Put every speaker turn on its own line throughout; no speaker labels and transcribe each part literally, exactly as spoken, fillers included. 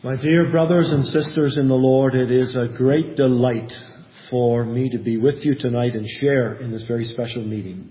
My dear brothers and sisters in the Lord, it is a great delight for me to be with you tonight and share in this very special meeting.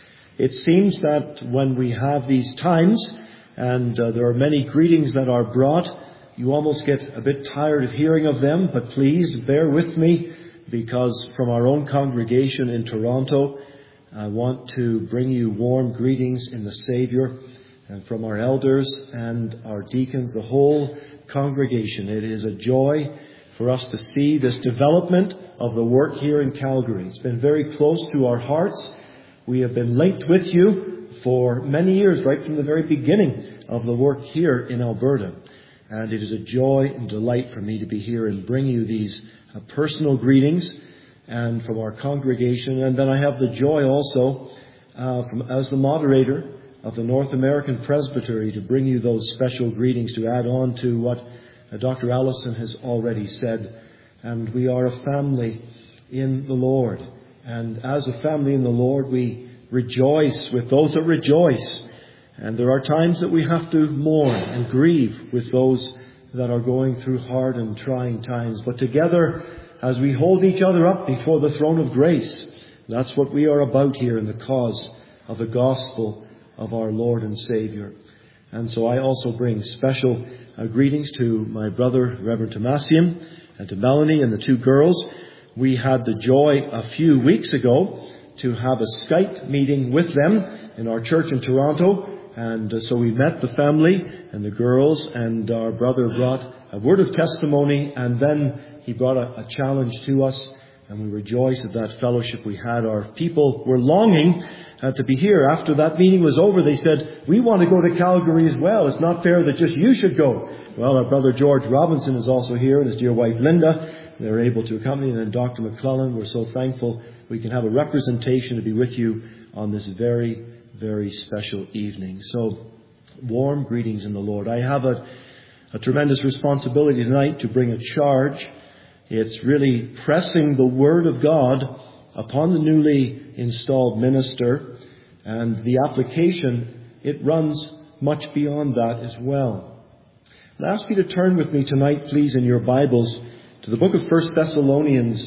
It seems that when we have these times, and uh, there are many greetings that are brought, you almost get a bit tired of hearing of them, but please bear with me, because from our own congregation in Toronto, I want to bring you warm greetings in the Saviour, and from our elders and our deacons, the whole congregation. It is a joy for us to see this development of the work here in Calgary. It's been very close to our hearts. We have been linked with you for many years, right from the very beginning of the work here in Alberta. And it is a joy and delight for me to be here and bring you these uh, personal greetings and from our congregation. And then I have the joy also, uh, from, as the moderator of the North American Presbytery, to bring you those special greetings to add on to what uh, Doctor Allison has already said. And we are a family in the Lord. And as a family in the Lord, we rejoice with those that rejoice. And there are times that we have to mourn and grieve with those that are going through hard and trying times. But together, as we hold each other up before the throne of grace, that's what we are about here in the cause of the gospel of our Lord and Saviour. And so I also bring special uh, greetings to my brother, Reverend Tomasium, and to Melanie and the two girls. We had the joy a few weeks ago to have a Skype meeting with them in our church in Toronto. And uh, so we met the family and the girls, and our brother brought a word of testimony, and then he brought a, a challenge to us, and we rejoiced at that fellowship we had. Our people were longing uh, to be here. After that meeting was over, they said, we want to go to Calgary as well. It's not fair that just you should go. Well, our brother George Robinson is also here, and his dear wife Linda. They're able to accompany, and then Doctor McClellan. We're so thankful we can have a representation to be with you on this very, very special evening. So, warm greetings in the Lord. I have a, a tremendous responsibility tonight to bring a charge. It's really pressing the Word of God upon the newly installed minister, and the application, it runs much beyond that as well. I'll ask you to turn with me tonight, please, in your Bibles, to the book of First Thessalonians,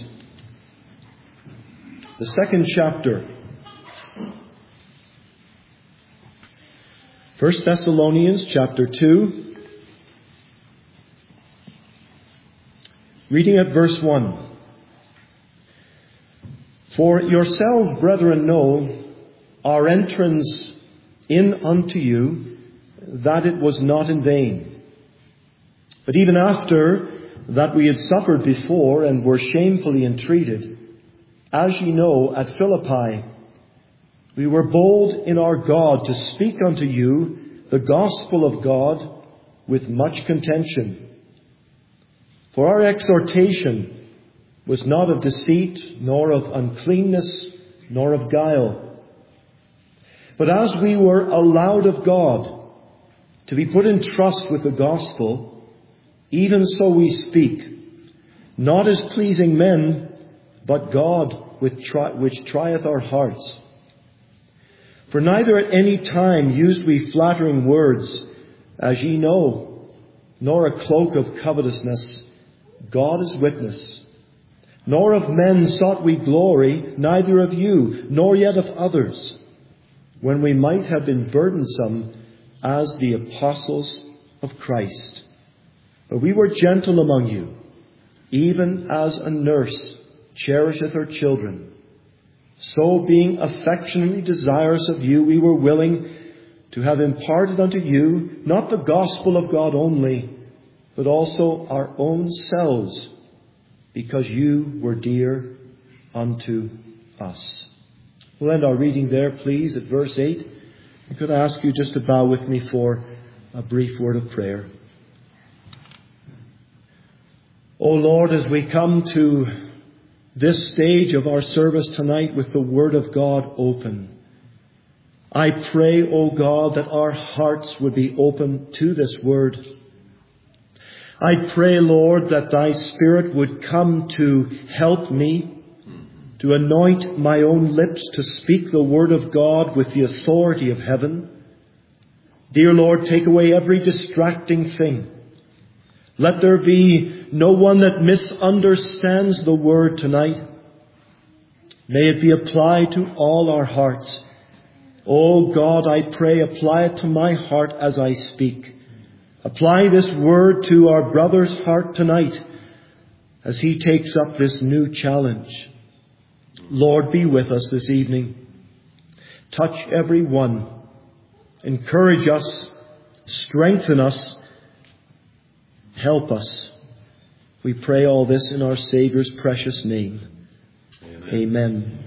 the second chapter. First Thessalonians chapter two, reading at verse one. For yourselves, brethren, know our entrance in unto you, that it was not in vain. But even after that we had suffered before and were shamefully entreated, as ye know, at Philippi, we were bold in our God to speak unto you the gospel of God with much contention. For our exhortation was not of deceit, nor of uncleanness, nor of guile. But as we were allowed of God to be put in trust with the gospel, even so we speak, not as pleasing men, but God which trieth our hearts. For neither at any time used we flattering words, as ye know, nor a cloak of covetousness. God is witness. Nor of men sought we glory, neither of you, nor yet of others, when we might have been burdensome as the apostles of Christ. But we were gentle among you, even as a nurse cherisheth her children. So being affectionately desirous of you, we were willing to have imparted unto you not the gospel of God only, but also our own selves, because you were dear unto us. We'll end our reading there, please, at verse eight. I could ask you just to bow with me for a brief word of prayer. O Lord, as we come to this stage of our service tonight with the Word of God open, I pray, O God, that our hearts would be open to this Word. I pray, Lord, that Thy Spirit would come to help me, to anoint my own lips to speak the Word of God with the authority of heaven. Dear Lord, take away every distracting thing. Let there be no one that misunderstands the word tonight. May it be applied to all our hearts. Oh God, I pray, apply it to my heart as I speak. Apply this word to our brother's heart tonight as he takes up this new challenge. Lord, be with us this evening. Touch every one. Encourage us. Strengthen us. Help us. We pray all this in our Saviour's precious name. Amen. Amen.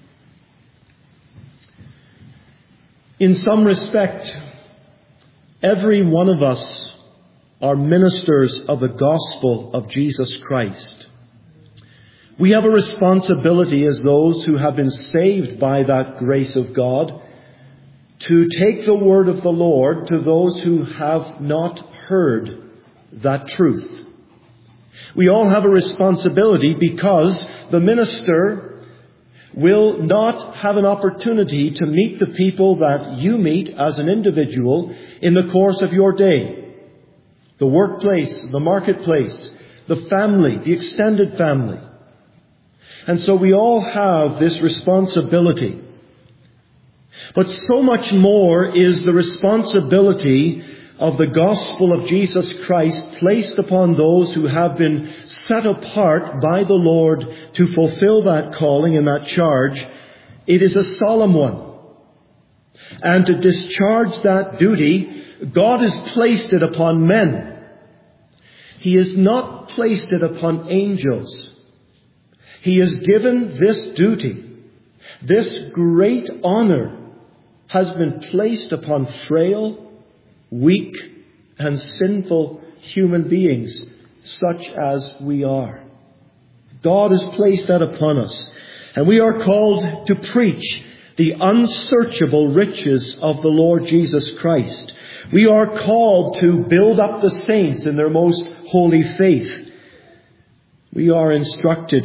In some respect, every one of us are ministers of the gospel of Jesus Christ. We have a responsibility as those who have been saved by that grace of God to take the word of the Lord to those who have not heard that truth. We all have a responsibility because the minister will not have an opportunity to meet the people that you meet as an individual in the course of your day. The workplace, the marketplace, the family, the extended family. And so we all have this responsibility. But so much more is the responsibility of the gospel of Jesus Christ placed upon those who have been set apart by the Lord to fulfill that calling and that charge. It is a solemn one. And to discharge that duty, God has placed it upon men. He has not placed it upon angels. He has given this duty, this great honor, has been placed upon frail, weak and sinful human beings, such as we are. God has placed that upon us. And we are called to preach the unsearchable riches of the Lord Jesus Christ. We are called to build up the saints in their most holy faith. We are instructed,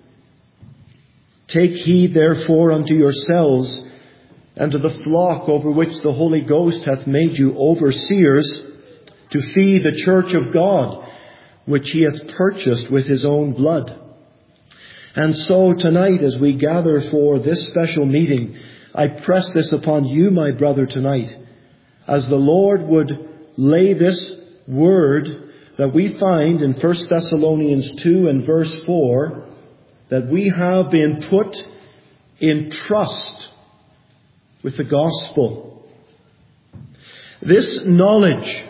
take heed therefore unto yourselves and to the flock over which the Holy Ghost hath made you overseers, to feed the church of God, which he hath purchased with his own blood. And so tonight, as we gather for this special meeting, I press this upon you, my brother, tonight, as the Lord would lay this word that we find in First Thessalonians two and verse four, that we have been put in trust with the gospel. This knowledge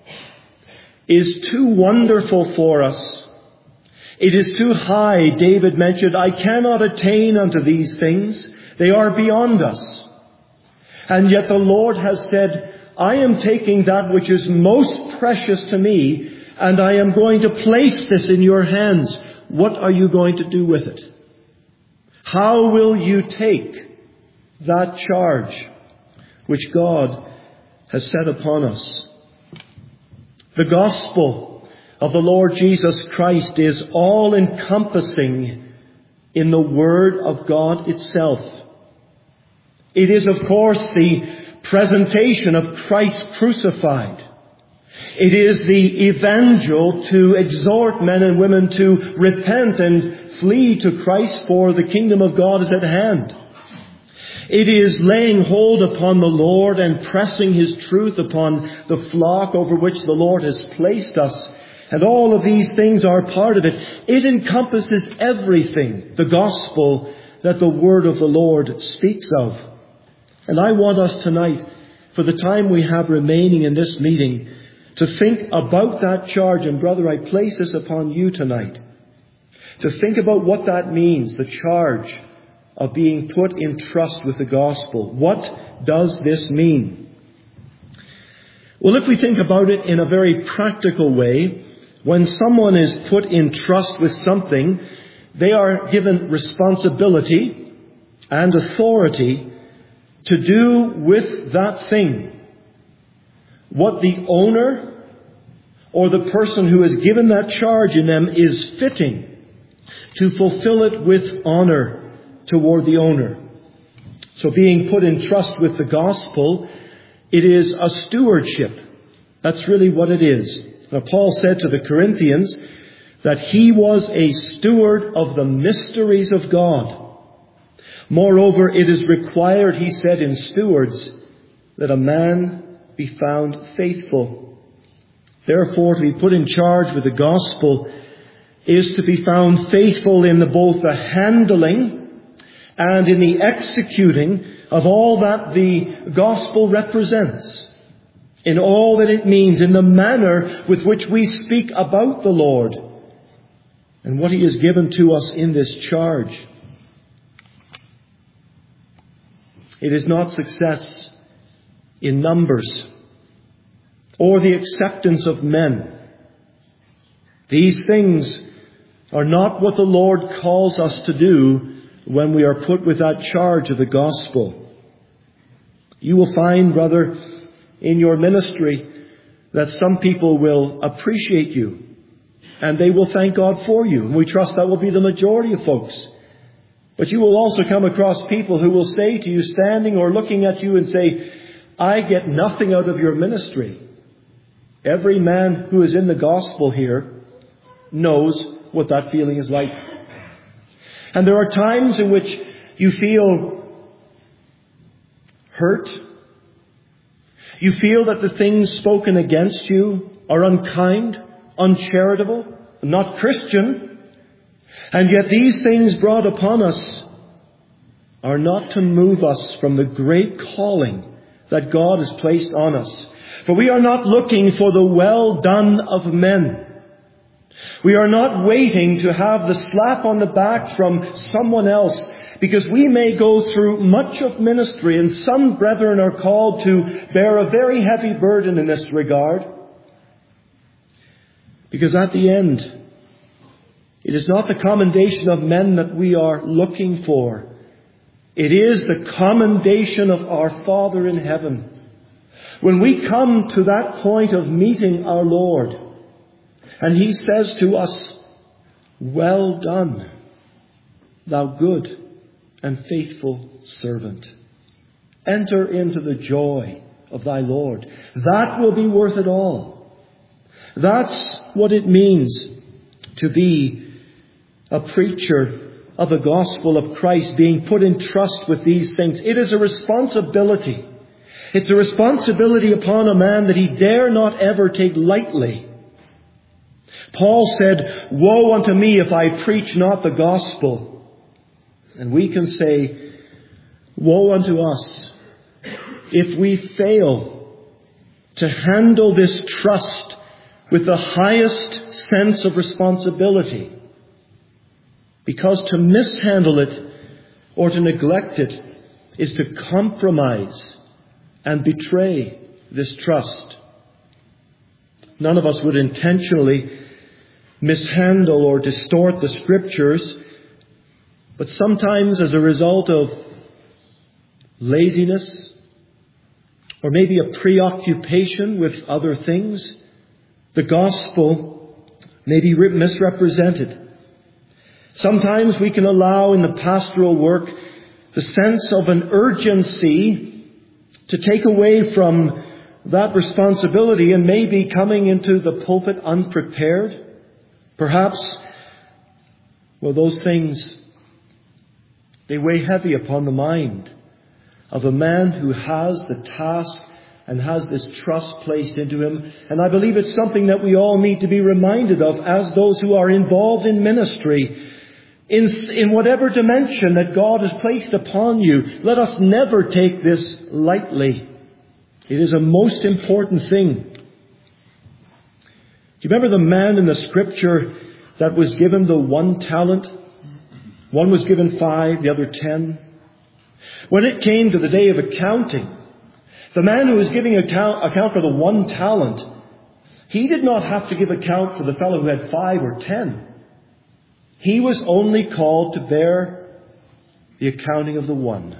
is too wonderful for us. It is too high. David mentioned, I cannot attain unto these things. They are beyond us. And yet the Lord has said, I am taking that which is most precious to me, and I am going to place this in your hands. What are you going to do with it? How will you take that charge which God has set upon us? The gospel of the Lord Jesus Christ is all-encompassing in the Word of God itself. It is, of course, the presentation of Christ crucified. It is the evangel to exhort men and women to repent and flee to Christ, for the kingdom of God is at hand. It is laying hold upon the Lord and pressing his truth upon the flock over which the Lord has placed us. And all of these things are part of it. It encompasses everything, the gospel that the word of the Lord speaks of. And I want us tonight, for the time we have remaining in this meeting, to think about that charge. And brother, I place this upon you tonight. To think about what that means, the charge of being put in trust with the gospel. What does this mean? Well, if we think about it in a very practical way, when someone is put in trust with something, they are given responsibility and authority to do with that thing what the owner or the person who has given that charge in them is fitting to fulfill it with honor toward the owner. So being put in trust with the gospel, it is a stewardship. That's really what it is. Now, Paul said to the Corinthians that he was a steward of the mysteries of God. Moreover, it is required, he said, in stewards, that a man be found faithful. Therefore, to be put in charge with the gospel is to be found faithful in the, both the handling and in the executing of all that the gospel represents, in all that it means, in the manner with which we speak about the Lord and what he has given to us in this charge. It is not success in numbers or the acceptance of men. These things are not what the Lord calls us to do when we are put with that charge of the gospel. You will find, brother, in your ministry that some people will appreciate you and they will thank God for you. And we trust that will be the majority of folks. But you will also come across people who will say to you, standing or looking at you, and say, I get nothing out of your ministry. Every man who is in the gospel here knows what that feeling is like. And there are times in which you feel hurt. You feel that the things spoken against you are unkind, uncharitable, not Christian. And yet these things brought upon us are not to move us from the great calling that God has placed on us. For we are not looking for the well done of men. We are not waiting to have the slap on the back from someone else, because we may go through much of ministry, and some brethren are called to bear a very heavy burden in this regard. Because at the end, it is not the commendation of men that we are looking for. It is the commendation of our Father in heaven. When we come to that point of meeting our Lord, and he says to us, well done, thou good and faithful servant. Enter into the joy of thy Lord. That will be worth it all. That's what it means to be a preacher of the gospel of Christ, being put in trust with these things. It is a responsibility. It's a responsibility upon a man that he dare not ever take lightly. Paul said, woe unto me if I preach not the gospel. And we can say, woe unto us if we fail to handle this trust with the highest sense of responsibility. Because to mishandle it or to neglect it is to compromise and betray this trust. None of us would intentionally mishandle or distort the Scriptures, but sometimes as a result of laziness or maybe a preoccupation with other things, the gospel may be misrepresented. Sometimes we can allow in the pastoral work the sense of an urgency to take away from that responsibility, and maybe coming into the pulpit unprepared. Perhaps, well, those things, they weigh heavy upon the mind of a man who has the task and has this trust placed into him. And I believe it's something that we all need to be reminded of as those who are involved in ministry. In, in whatever dimension that God has placed upon you, let us never take this lightly. It is a most important thing. Do you remember the man in the Scripture that was given the one talent? One was given five, the other ten. When it came to the day of accounting, the man who was giving account, account for the one talent, he did not have to give account for the fellow who had five or ten. He was only called to bear the accounting of the one.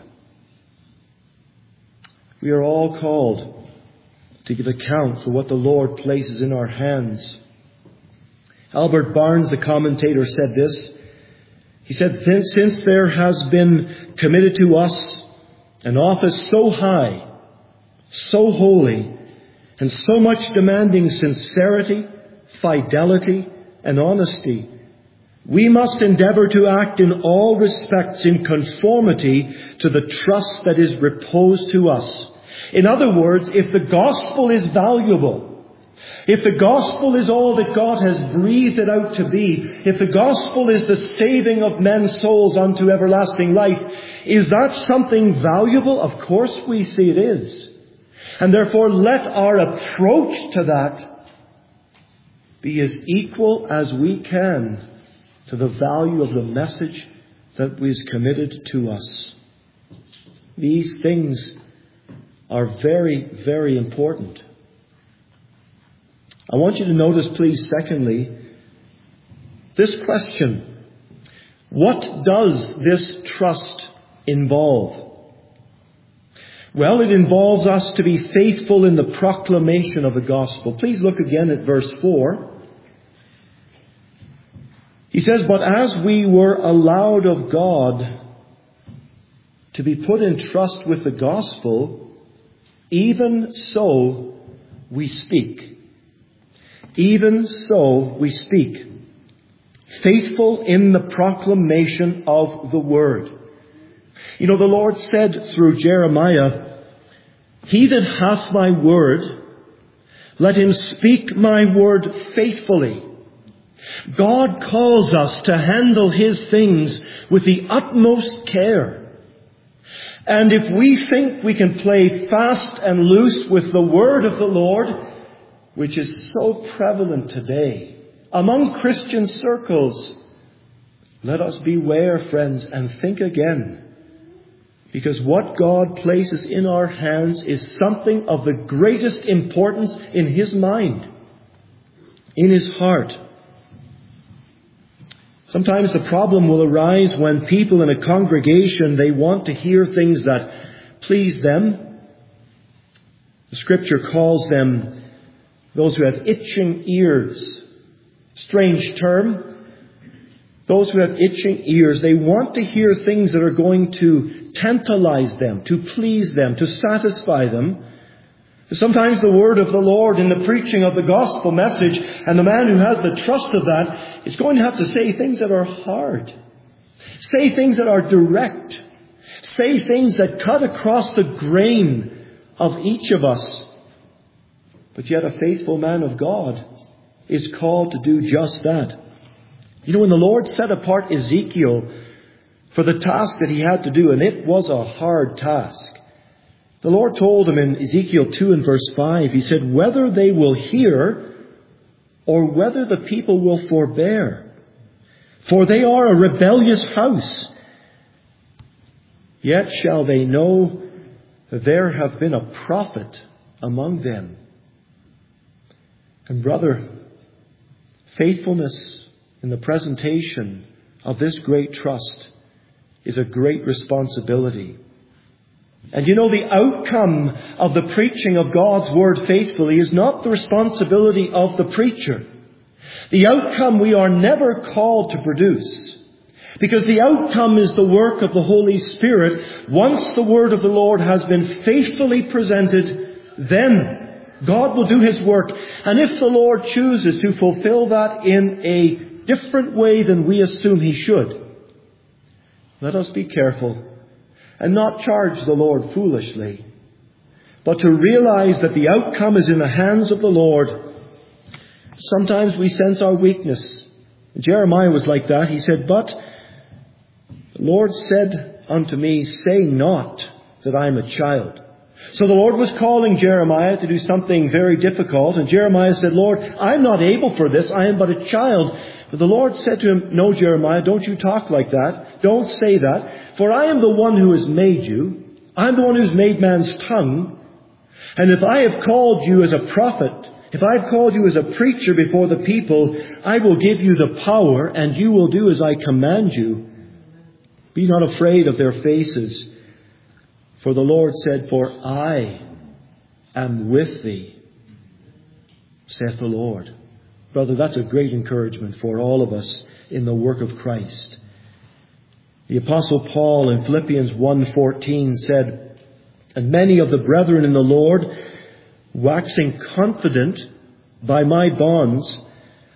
We are all called to give account for what the Lord places in our hands. Albert Barnes, the commentator, said this. He said, since there has been committed to us an office so high, so holy, and so much demanding sincerity fidelity, and honesty, we must endeavor to act in all respects in conformity to the trust that is reposed to us. In other words, if the gospel is valuable, if the gospel is all that God has breathed it out to be, if the gospel is the saving of men's souls unto everlasting life, is that something valuable? Of course we see it is. And therefore let our approach to that be as equal as we can to the value of the message that was committed to us. These things are very, very important. I want you to notice, please, secondly, this question. What does this trust involve? Well, it involves us to be faithful in the proclamation of the gospel. Please look again at verse four. He says, "But as we were allowed of God to be put in trust with the gospel, even so we speak." Even so we speak. Faithful in the proclamation of the word. You know, the Lord said through Jeremiah, "He that hath my word, let him speak my word faithfully." God calls us to handle His things with the utmost care. And if we think we can play fast and loose with the word of the Lord, which is so prevalent today among Christian circles, let us beware, friends, and think again. Because what God places in our hands is something of the greatest importance in His mind, in His heart. Sometimes the problem will arise when people in a congregation, they want to hear things that please them. The Scripture calls them those who have itching ears. Strange term. Those who have itching ears, they want to hear things that are going to tantalize them, to please them, to satisfy them. Sometimes the word of the Lord in the preaching of the gospel message, and the man who has the trust of that is going to have to say things that are hard. Say things that are direct. Say things that cut across the grain of each of us. But yet a faithful man of God is called to do just that. You know, when the Lord set apart Ezekiel for the task that he had to do, and it was a hard task, the Lord told him in Ezekiel two and verse five, He said, "Whether they will hear or whether the people will forbear, for they are a rebellious house, yet shall they know that there have been a prophet among them." And brother, faithfulness in the presentation of this great trust is a great responsibility. And you know, the outcome of the preaching of God's word faithfully is not the responsibility of the preacher. The outcome we are never called to produce, because the outcome is the work of the Holy Spirit. Once the word of the Lord has been faithfully presented, then God will do His work. And if the Lord chooses to fulfill that in a different way than we assume He should, let us be careful and not charge the Lord foolishly, but to realize that the outcome is in the hands of the Lord. Sometimes we sense our weakness. Jeremiah was like that. He said, "But the Lord said unto me, say not that I am a child." So the Lord was calling Jeremiah to do something very difficult. And Jeremiah said, "Lord, I'm not able for this. I am but a child." But the Lord said to him, "No, Jeremiah, don't you talk like that. Don't say that. For I am the one who has made you. I'm the one who's made man's tongue. And if I have called you as a prophet, if I have called you as a preacher before the people, I will give you the power, and you will do as I command you. Be not afraid of their faces. For the Lord said, For I am with thee, saith the Lord." Brother, that's a great encouragement for all of us in the work of Christ. The Apostle Paul in Philippians one fourteen said, "And many of the brethren in the Lord, waxing confident by my bonds,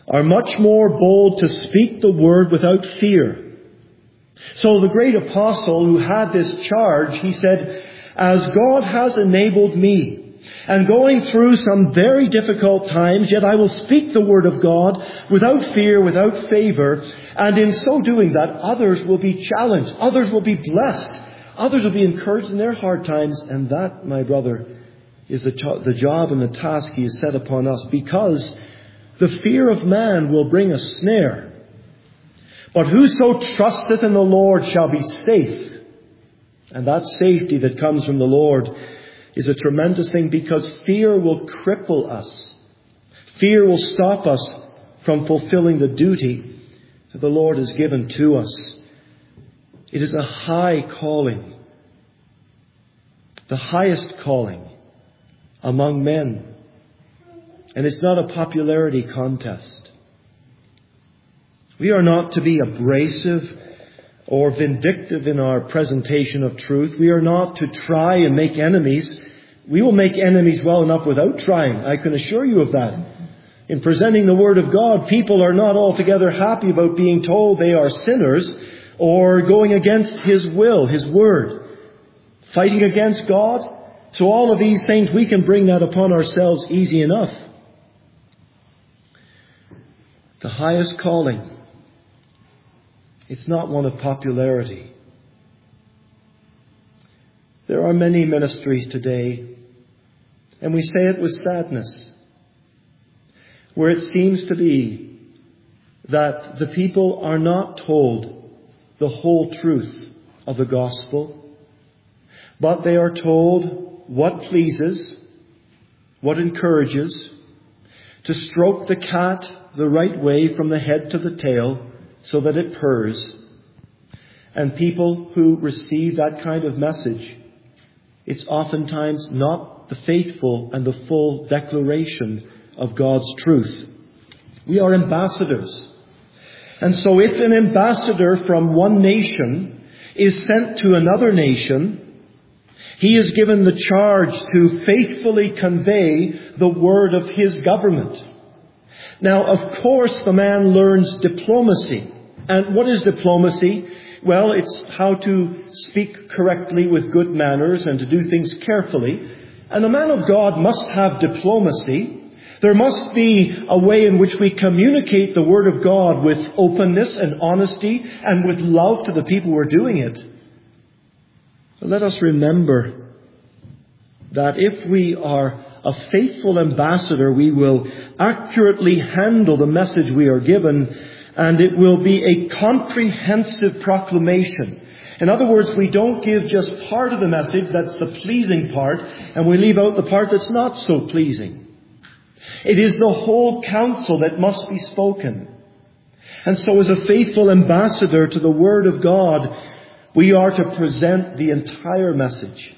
are much more bold to speak the word without fear. So the great apostle who had this charge, he said, as God has enabled me, and going through some very difficult times, yet I will speak the word of God without fear, without favor, and in so doing that, others will be challenged, others will be blessed, others will be encouraged in their hard times, and that, my brother, is the, cho- the job and the task he has set upon us, because the fear of man will bring a snare. But whoso trusteth in the Lord shall be safe. And that safety that comes from the Lord is a tremendous thing, because fear will cripple us. Fear will stop us from fulfilling the duty that the Lord has given to us. It is a high calling. The highest calling among men. And it's not a popularity contest. We are not to be abrasive or vindictive in our presentation of truth. We are not to try and make enemies. We will make enemies well enough without trying. I can assure you of that. In presenting the Word of God, people are not altogether happy about being told they are sinners or going against His will, His Word, fighting against God. So all of these things, we can bring that upon ourselves easy enough. The highest calling, it's not one of popularity. There are many ministries today, and we say it with sadness, where it seems to be that the people are not told the whole truth of the gospel, but they are told what pleases, what encourages, to stroke the cat the right way from the head to the tail so that it purrs. And people who receive that kind of message, it's oftentimes not the faithful and the full declaration of God's truth. We are ambassadors. And so if an ambassador from one nation is sent to another nation, he is given the charge to faithfully convey the word of his government. Now, of course, the man learns diplomacy. And what is diplomacy? Well, it's how to speak correctly with good manners and to do things carefully. And a man of God must have diplomacy. There must be a way in which we communicate the Word of God with openness and honesty and with love to the people who are doing it. But let us remember that if we are a faithful ambassador, we will accurately handle the message we are given, and it will be a comprehensive proclamation. In other words, we don't give just part of the message, that's the pleasing part, and we leave out the part that's not so pleasing. It is the whole counsel that must be spoken. And so as a faithful ambassador to the Word of God, we are to present the entire message.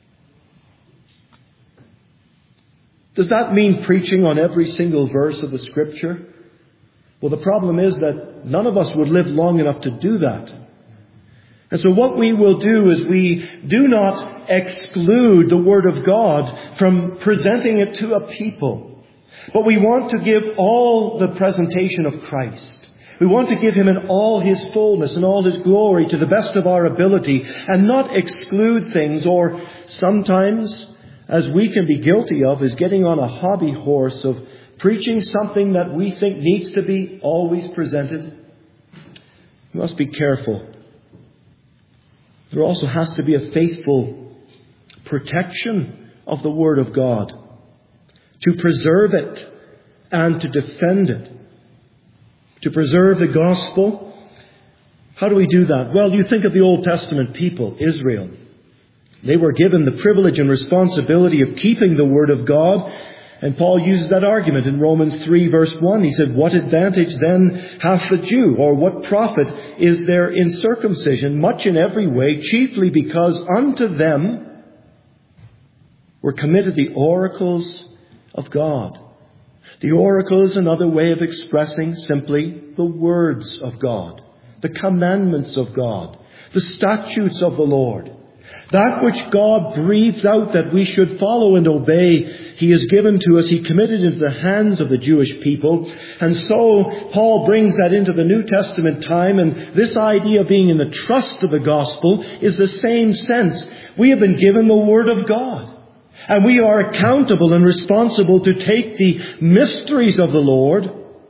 Does that mean preaching on every single verse of the Scripture? Well, the problem is that none of us would live long enough to do that. And so what we will do is we do not exclude the Word of God from presenting it to a people. But we want to give all the presentation of Christ. We want to give Him in all His fullness and all His glory to the best of our ability, and not exclude things, or sometimes, as we can be guilty of, is getting on a hobby horse of preaching something that we think needs to be always presented. We must be careful. There also has to be a faithful protection of the Word of God, to preserve it and to defend it, to preserve the gospel. How do we do that? Well, you think of the Old Testament people, Israel. They were given the privilege and responsibility of keeping the Word of God. And Paul uses that argument in Romans three verse one. He said, what advantage then hath the Jew? Or what profit is there in circumcision? Much in every way, chiefly because unto them were committed the oracles of God. The oracle is another way of expressing simply the words of God, the commandments of God, the statutes of the Lord. That which God breathed out that we should follow and obey, He has given to us. He committed into the hands of the Jewish people. And so Paul brings that into the New Testament time. And this idea of being in the trust of the gospel is the same sense. We have been given the Word of God. And we are accountable and responsible to take the mysteries of the Lord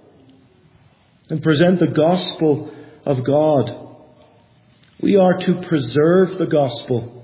and present the gospel of God. We are to preserve the gospel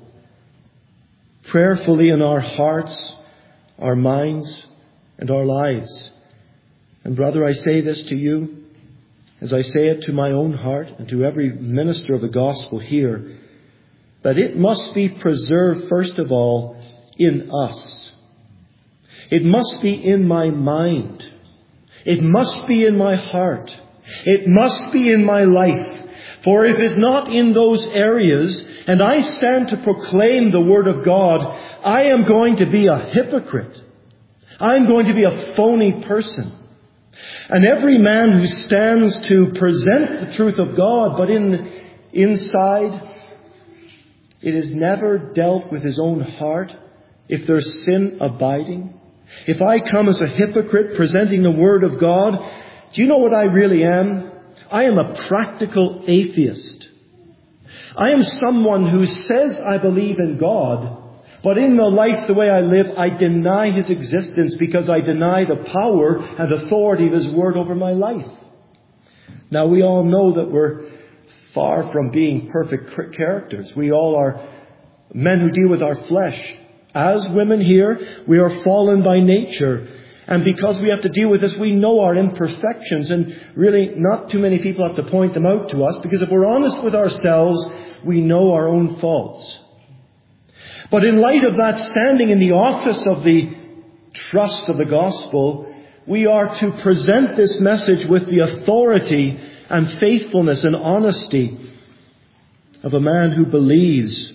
prayerfully in our hearts, our minds, and our lives. And brother, I say this to you, as I say it to my own heart and to every minister of the gospel here, that it must be preserved, first of all, in us. It must be in my mind. It must be in my heart. It must be in my life. For if it's not in those areas, and I stand to proclaim the Word of God, I am going to be a hypocrite. I'm going to be a phony person. And every man who stands to present the truth of God, but in inside, it is never dealt with his own heart, if there's sin abiding. If I come as a hypocrite presenting the Word of God, do you know what I really am? I am a practical atheist. I am someone who says I believe in God, but in the life, the way I live, I deny His existence because I deny the power and authority of His Word over my life. Now, we all know that we're far from being perfect characters. We all are men who deal with our flesh. As women here, we are fallen by nature. And because we have to deal with this, we know our imperfections. And really, not too many people have to point them out to us, because if we're honest with ourselves, we know our own faults. But in light of that, standing in the office of the trust of the gospel, we are to present this message with the authority and faithfulness and honesty of a man who believes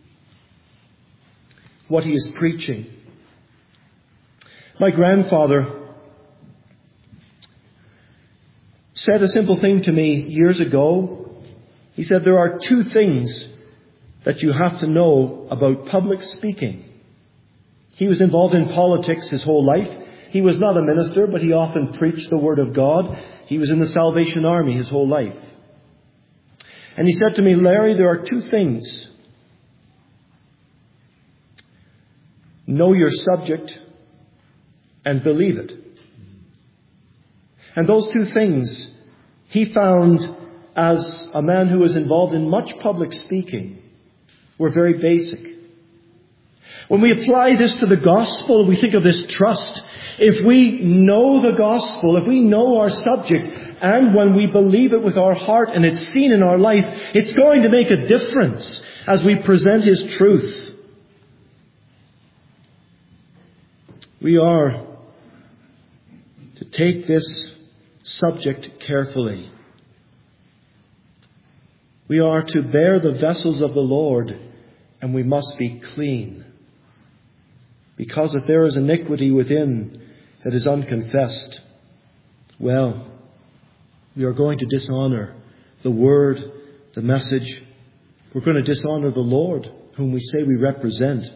what he is preaching. My grandfather said a simple thing to me years ago. He said, there are two things that you have to know about public speaking. He was involved in politics his whole life. He was not a minister, but he often preached the Word of God. He was in the Salvation Army his whole life. And he said to me, Larry, there are two things. Know your subject and believe it. And those two things he found, as a man who was involved in much public speaking, were very basic. When we apply this to the gospel, we think of this trust. If we know the gospel, if we know our subject, and when we believe it with our heart and it's seen in our life, it's going to make a difference as we present His truth. We are to take this subject carefully. We are to bear the vessels of the Lord, and we must be clean. Because if there is iniquity within that is unconfessed, well, we are going to dishonor the Word, the message. We're going to dishonor the Lord, whom we say we represent.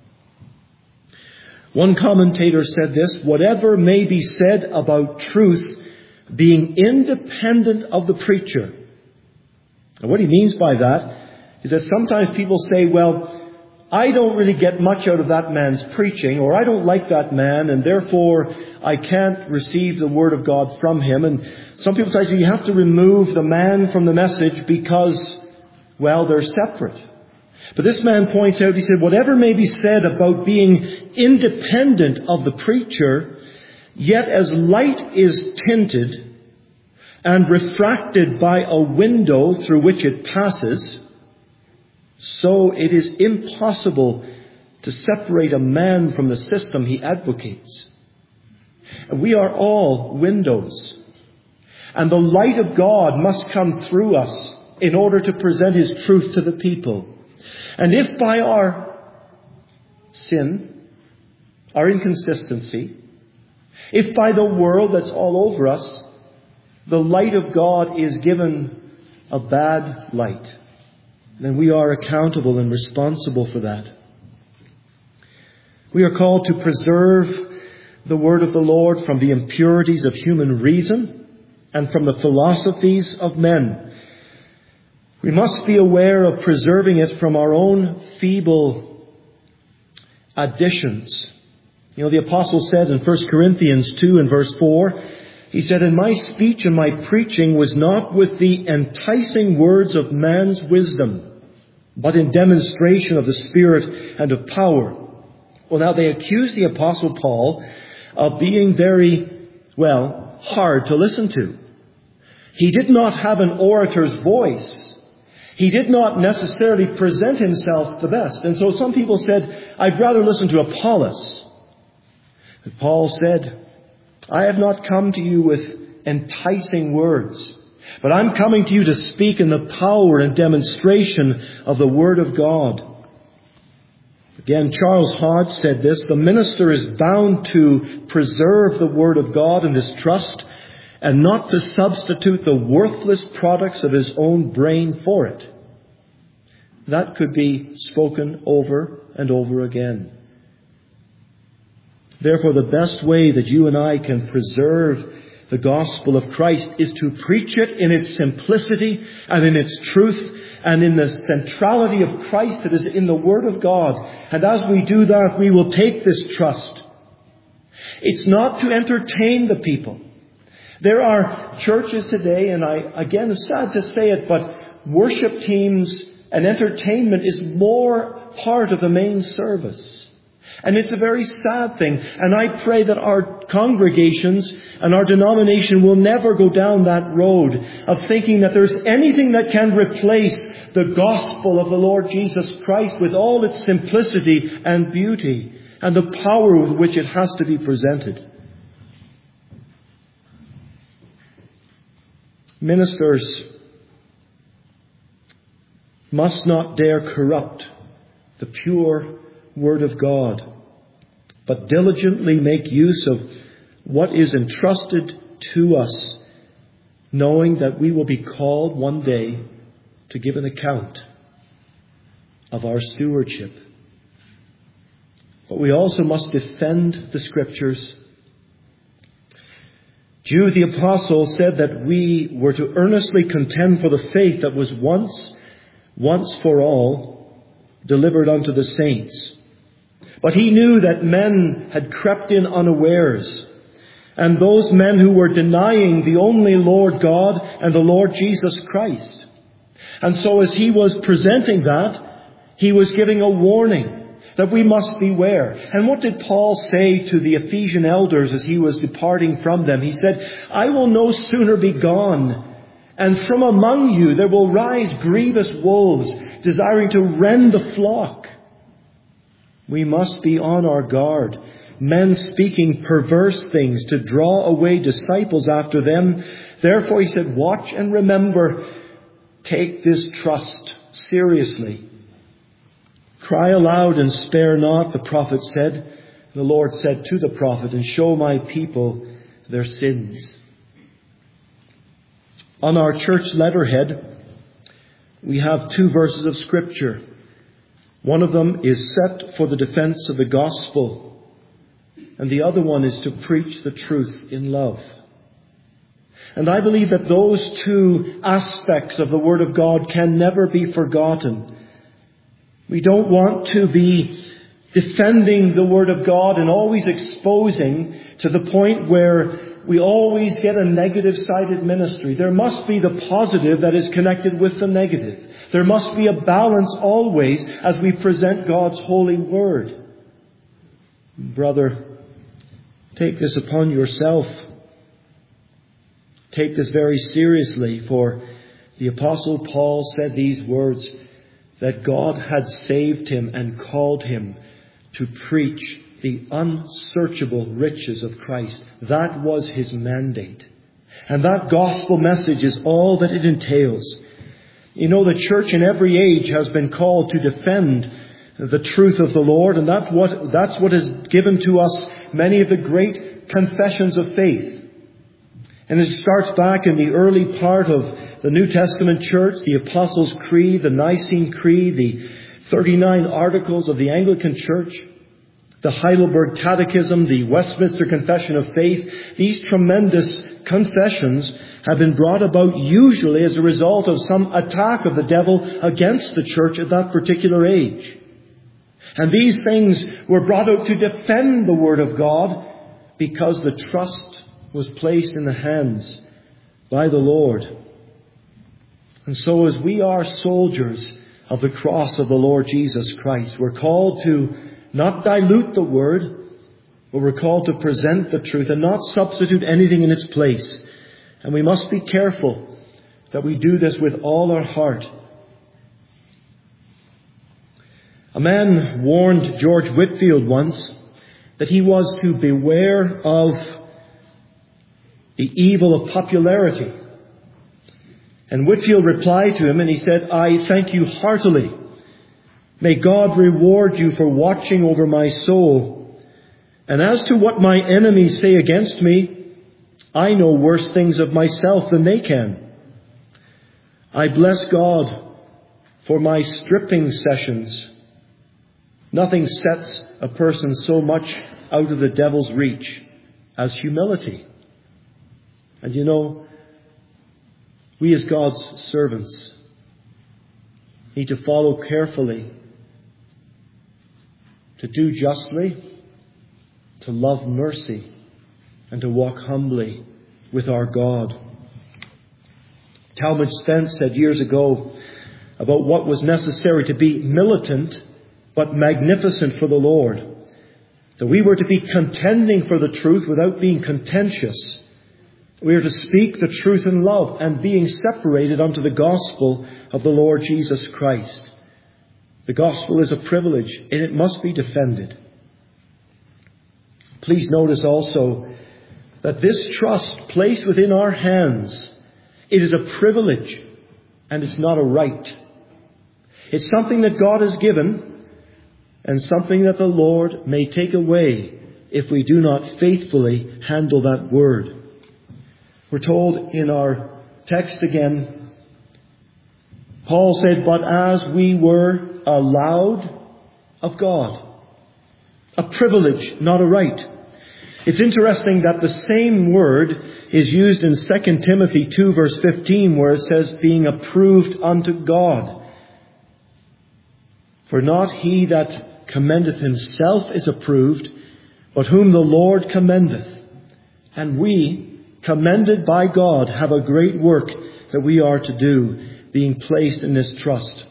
One commentator said this: whatever may be said about truth being independent of the preacher. And what he means by that is that sometimes people say, well, I don't really get much out of that man's preaching, or I don't like that man, and therefore I can't receive the Word of God from him. And some people say you have to remove the man from the message because, well, they're separate. But this man points out, he said, whatever may be said about being independent of the preacher, yet as light is tinted and refracted by a window through which it passes, so it is impossible to separate a man from the system he advocates. And we are all windows, and the light of God must come through us in order to present His truth to the people. And if by our sin, our inconsistency, if by the world that's all over us, the light of God is given a bad light, And we are accountable and responsible for that. We are called to preserve the word of the Lord from the impurities of human reason and from the philosophies of men. We must be aware of preserving it from our own feeble additions. You know, the apostle said in First Corinthians two and verse four, he said, "And my speech and my preaching was not with the enticing words of man's wisdom, but in demonstration of the Spirit and of power." Well, now they accuse the apostle Paul of being very, well, hard to listen to. He did not have an orator's voice. He did not necessarily present himself the best. And so some people said, "I'd rather listen to Apollos." But Paul said, "I have not come to you with enticing words, but I'm coming to you to speak in the power and demonstration of the Word of God." Again, Charles Hodge said this, "The minister is bound to preserve the Word of God in his trust and not to substitute the worthless products of his own brain for it." That could be spoken over and over again. Therefore, the best way that you and I can preserve the gospel of Christ is to preach it in its simplicity and in its truth and in the centrality of Christ that is in the Word of God. And as we do that, we will take this trust. It's not to entertain the people. There are churches today, and I, again, it's sad to say it, but worship teams and entertainment is more part of the main service. And it's a very sad thing. And I pray that our congregations and our denomination will never go down that road of thinking that there's anything that can replace the gospel of the Lord Jesus Christ with all its simplicity and beauty and the power with which it has to be presented. Ministers must not dare corrupt the pure Word of God, but diligently make use of what is entrusted to us, knowing that we will be called one day to give an account of our stewardship. But we also must defend the Scriptures. Jude the Apostle said that we were to earnestly contend for the faith that was once, once for all, delivered unto the saints. But he knew that men had crept in unawares, and those men who were denying the only Lord God and the Lord Jesus Christ. And so as he was presenting that, he was giving a warning that we must beware. And what did Paul say to the Ephesian elders as he was departing from them? He said, "I will no sooner be gone, and from among you there will rise grievous wolves, desiring to rend the flock." We must be on our guard. Men speaking perverse things to draw away disciples after them. Therefore, he said, watch and remember. Take this trust seriously. Cry aloud and spare not, the prophet said. The Lord said to the prophet, and show my people their sins. On our church letterhead, we have two verses of Scripture. One of them is set for the defense of the gospel, and the other one is to preach the truth in love. And I believe that those two aspects of the Word of God can never be forgotten. We don't want to be defending the Word of God and always exposing to the point where we always get a negative-sided ministry. There must be the positive that is connected with the negative. There must be a balance always as we present God's holy Word. Brother, take this upon yourself. Take this very seriously, for the Apostle Paul said these words, that God had saved him and called him to preach the unsearchable riches of Christ. That was his mandate. And that gospel message is all that it entails. You know, the church in every age has been called to defend the truth of the Lord, and that's what, that's what has given to us many of the great confessions of faith. And it starts back in the early part of the New Testament church, the Apostles' Creed, the Nicene Creed, the thirty-nine Articles of the Anglican Church, the Heidelberg Catechism, the Westminster Confession of Faith. These tremendous confessions have been brought about usually as a result of some attack of the devil against the church at that particular age. And these things were brought out to defend the Word of God because the trust was placed in the hands by the Lord. And so as we are soldiers of the cross of the Lord Jesus Christ, we're called to not dilute the Word, but we're called to present the truth and not substitute anything in its place. And we must be careful that we do this with all our heart. A man warned George Whitefield once that he was to beware of the evil of popularity. And Whitefield replied to him and he said, "I thank you heartily. May God reward you for watching over my soul. And as to what my enemies say against me, I know worse things of myself than they can. I bless God for my stripping sessions. Nothing sets a person so much out of the devil's reach as humility." And you know, we as God's servants need to follow carefully, to do justly, to love mercy, and to walk humbly with our God. Talmage Spence said years ago about what was necessary to be militant but magnificent for the Lord, that we were to be contending for the truth without being contentious. We are to speak the truth in love and being separated unto the gospel of the Lord Jesus Christ. The gospel is a privilege and it must be defended. Please notice also that this trust placed within our hands, it is a privilege and it's not a right. It's something that God has given and something that the Lord may take away if we do not faithfully handle that word. We're told in our text again, Paul said, "But as we were allowed of God." A privilege, not a right. It's interesting that the same word is used in Second Timothy two verse fifteen, where it says, "being approved unto God. For not he that commendeth himself is approved, but whom the Lord commendeth." And we, commended by God, have a great work that we are to do, being placed in this trust.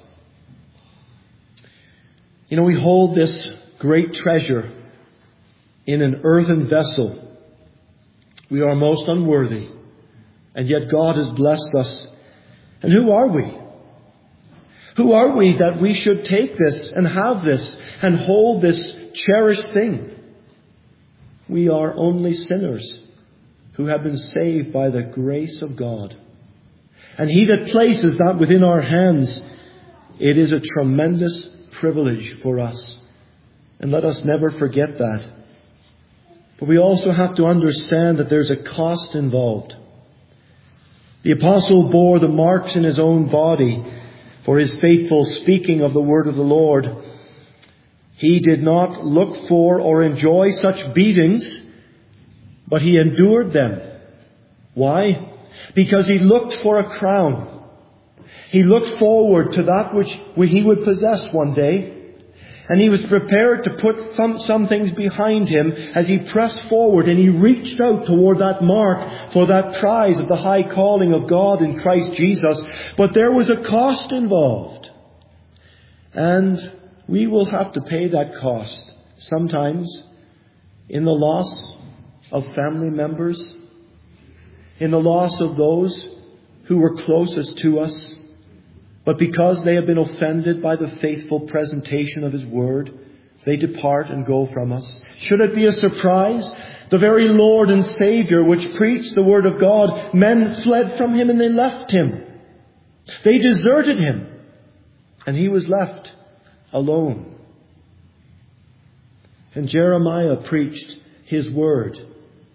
You know, we hold this great treasure in an earthen vessel. We are most unworthy, and yet God has blessed us. And who are we? Who are we that we should take this and have this and hold this cherished thing? We are only sinners who have been saved by the grace of God. And He that places that within our hands, it is a tremendous privilege for us. And let us never forget that. But we also have to understand that there's a cost involved. The apostle bore the marks in his own body for his faithful speaking of the word of the Lord. He did not look for or enjoy such beatings, but he endured them. Why? Because he looked for a crown. He looked forward to that which he would possess one day. And he was prepared to put some, some things behind him as he pressed forward and he reached out toward that mark for that prize of the high calling of God in Christ Jesus. But there was a cost involved. And we will have to pay that cost sometimes in the loss of family members, in the loss of those who were closest to us. But because they have been offended by the faithful presentation of His Word, they depart and go from us. Should it be a surprise? The very Lord and Savior which preached the Word of God, men fled from Him and they left Him. They deserted Him. And He was left alone. And Jeremiah preached His Word.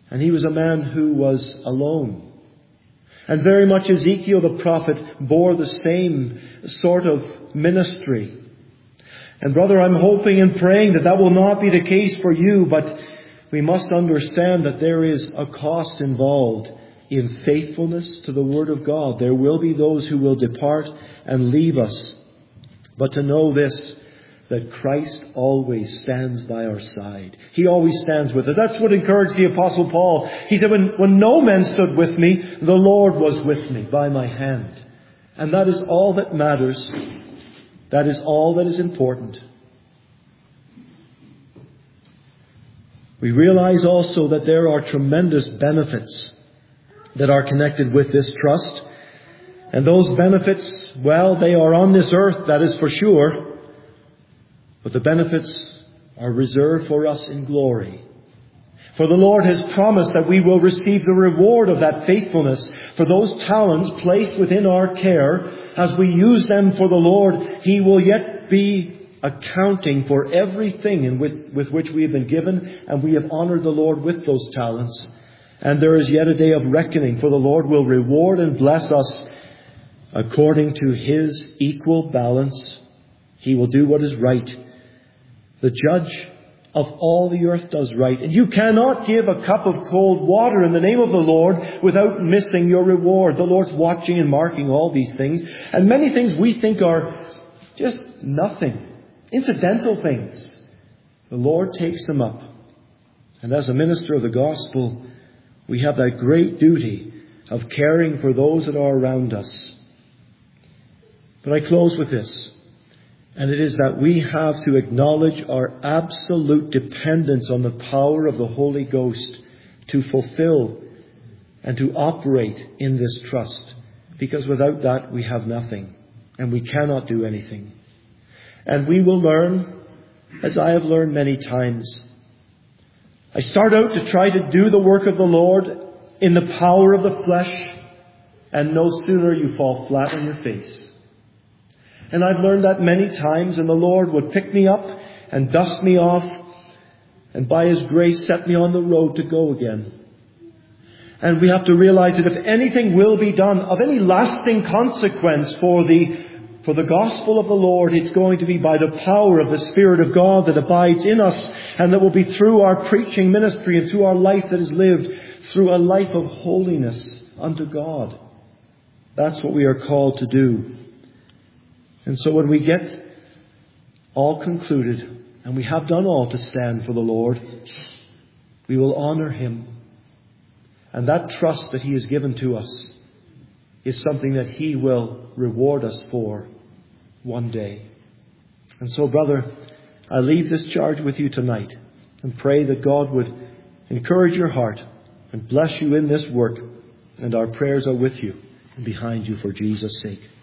And he was a man who was alone. And very much Ezekiel the prophet bore the same sort of ministry. And brother, I'm hoping and praying that that will not be the case for you, but we must understand that there is a cost involved in faithfulness to the Word of God. There will be those who will depart and leave us. But to know this, that Christ always stands by our side. He always stands with us. That's what encouraged the Apostle Paul. He said, when, when no man stood with me, the Lord was with me by my hand. And that is all that matters. That is all that is important. We realize also that there are tremendous benefits that are connected with this trust. And those benefits, well, they are on this earth, that is for sure. But the benefits are reserved for us in glory. For the Lord has promised that we will receive the reward of that faithfulness. For those talents placed within our care, as we use them for the Lord, He will yet be accounting for everything in with, with which we have been given, and we have honored the Lord with those talents. And there is yet a day of reckoning, for the Lord will reward and bless us according to His equal balance. He will do what is right. The judge of all the earth does right. And you cannot give a cup of cold water in the name of the Lord without missing your reward. The Lord's watching and marking all these things. And many things we think are just nothing. Incidental things. The Lord takes them up. And as a minister of the gospel, we have that great duty of caring for those that are around us. But I close with this. And it is that we have to acknowledge our absolute dependence on the power of the Holy Ghost to fulfill and to operate in this trust. Because without that we have nothing and we cannot do anything. And we will learn, as I have learned many times. I start out to try to do the work of the Lord in the power of the flesh, and no sooner you fall flat on your face. And I've learned that many times, and the Lord would pick me up and dust me off, and by His grace set me on the road to go again. And we have to realize that if anything will be done of any lasting consequence for the for the gospel of the Lord, it's going to be by the power of the Spirit of God that abides in us, and that will be through our preaching ministry and through our life that is lived through a life of holiness unto God. That's what we are called to do. And so when we get all concluded, and we have done all to stand for the Lord, we will honor Him. And that trust that He has given to us is something that He will reward us for one day. And so, brother, I leave this charge with you tonight and pray that God would encourage your heart and bless you in this work. And our prayers are with you and behind you for Jesus' sake.